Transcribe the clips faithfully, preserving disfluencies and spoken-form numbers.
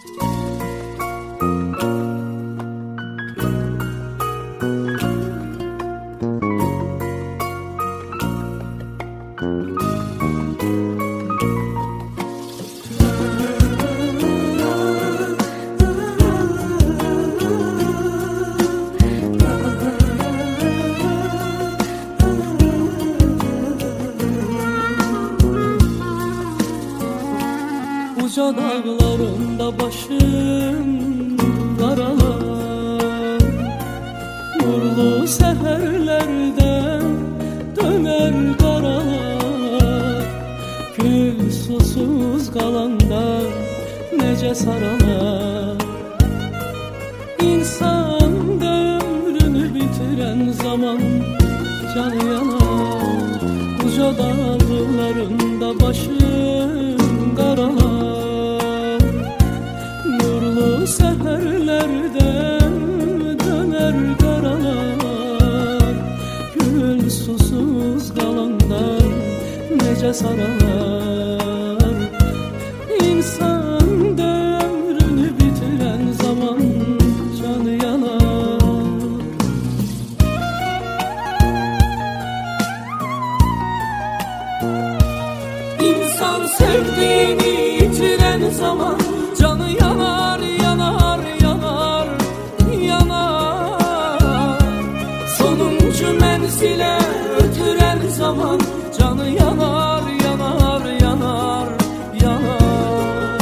Uca dağlarında başım karalar, nurlu seherlerde döner karalar. Gül susuz kalanda nece saralar. İnsan ömrünü bitiren zaman canı yanar. Uca dağlarında başım karalar, nurlu seherlerden döner karalar. Gül susuz kalandan nece saralar. İnsan ömrünü bitiren zaman canı yanar. İnsan sevdiğini yitiren zaman canı yanar, yanar, yanar, yanar. Sonuncu menzile ötüren zaman canı yanar, yanar, yanar, yanar.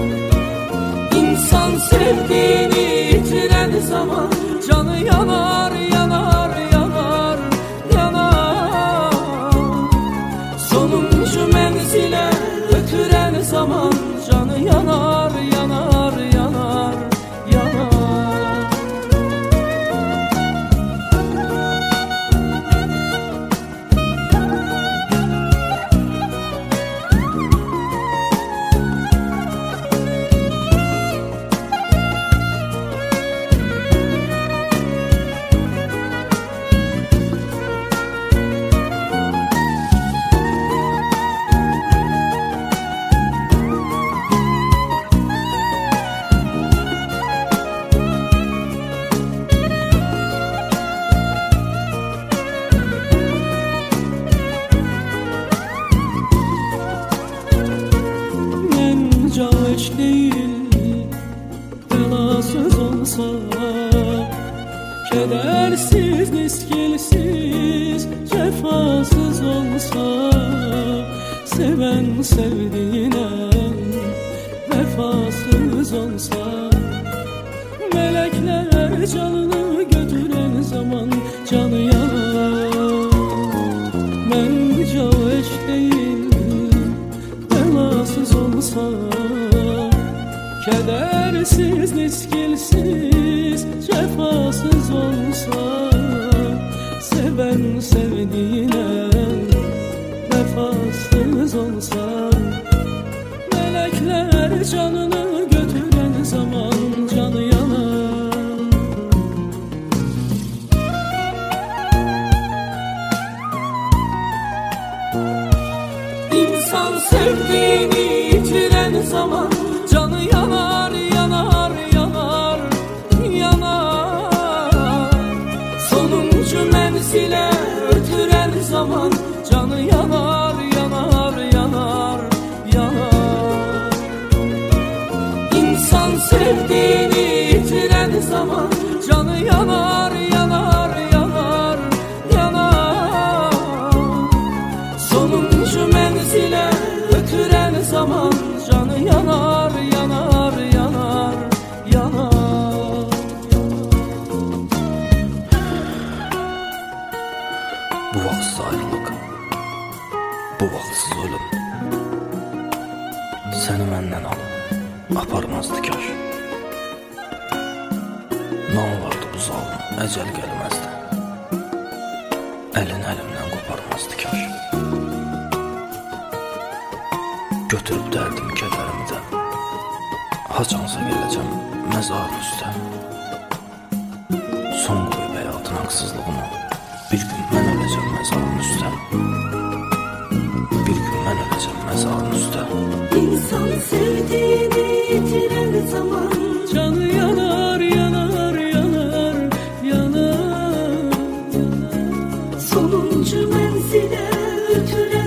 İnsan sevdiğini yitiren zaman canı yanar, yanar, yanar, yanar. Sonuncu menzile ötüren zaman canı yanar, yanar, yanar, yanar. Caveş değil, belasız olsa, kedersiz, miskilsiz, cefasız olsa, seven sevdiğine vefasız olsa, melekler canını götüren zaman canı yanar. Ben caveş değil, belasız olsa, kedersiz, miskilsiz, cefasız olsa, seven sevdiğine vefasız olsa, melekler canını götüren zaman canı yanar. İnsan sevdiğini yitiren zaman canı yanar, yanar, yanar, yanar. Sonuncu menzile ötüren zaman canı yanar, yanar, yanar, yanar. İnsan sevdiğini yitiren zaman canı yanar, yanar, yanar, yanar. Sonuncu menzile ötüren zaman canı yanar, yanar, yanar, yanar. Bu vaxtsız ayrılıq, bu vaxtsız ölüm səni məndən alıb aparmazdı kaş. Nə olardı bu zalım, əcəl gəlməzdi, əlin əlimdən qoparmazdı kaş. Götürüb dərdim kədərimi də, haçansa gələcəm məzarın üstə. Son qoyub həyatın haqsızlığını, bir gün mən öləcəm məzarın üstə. Bir gün mən öləcəm məzarın üstə. İnsan sevdiğini yitiren zaman Sonuncu mənzilə ötürəm